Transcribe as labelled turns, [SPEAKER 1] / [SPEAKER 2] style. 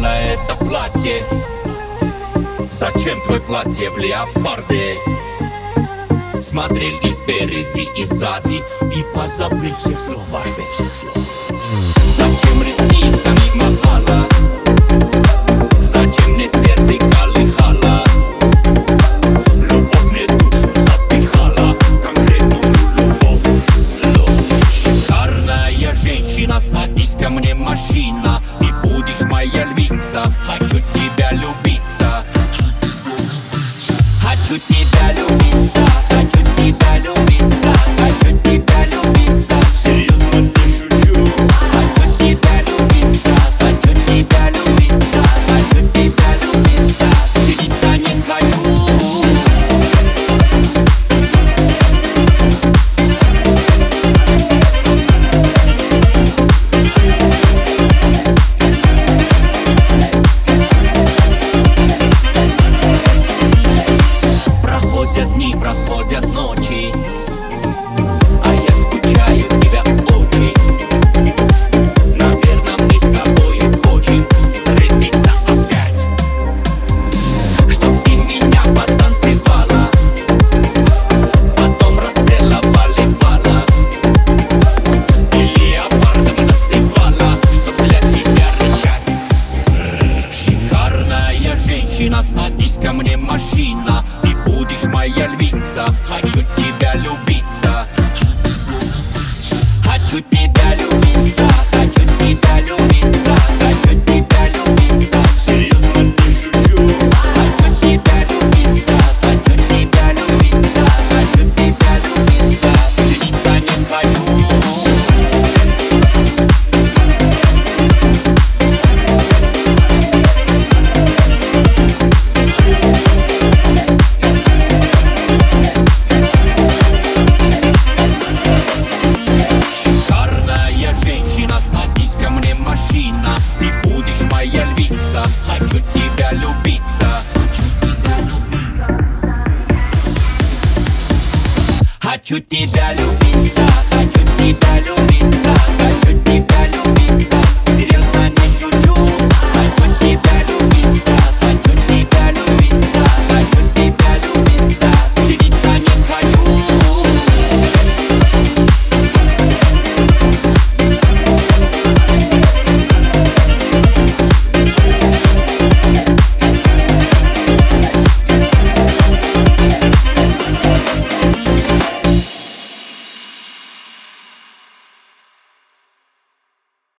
[SPEAKER 1] шикарное это платье. Зачем твое платье в леопарде? Смотрел и спереди, и сзади, и позабыл всех слов, важнее всех слов. Зачем ресницами махала? Зачем мне сердце колыхало? Любовь мне душу запихала, конкретную любовь. Шикарная женщина, садись ко мне, машина. Ты будешь моя львица, хочу тебя любиться. Хочу тебя любиться, хочу тебя любиться, хочу тебя любиться. Серьезно не шучу. Хочу тебя любиться, хочу тебя любиться, хочу тебя любиться. Жениться не хочу. Проходят дни, проходят ночи, а я скучаю тебя очень. Наверное, мы с тобой хотим встретиться опять, чтоб ты меня потанцевала, потом расцеловала и леопардом называла, чтоб для тебя рычать. Шикарная женщина, садись ко мне, машина. Ты будешь моя львица, хочу тебя любиться. Хочу тебя любиться, хочу тебя любиться, хочу тебя любиться. Серьезно не шучу. Хочу тебя любиться, хочу тебя любиться, хочу тебя любиться. Жениться не хочу. Машина, ты будешь моя львица, хочу тебя любиться. Хочу тебя любиться, хочу тебя любиться, хочу тебя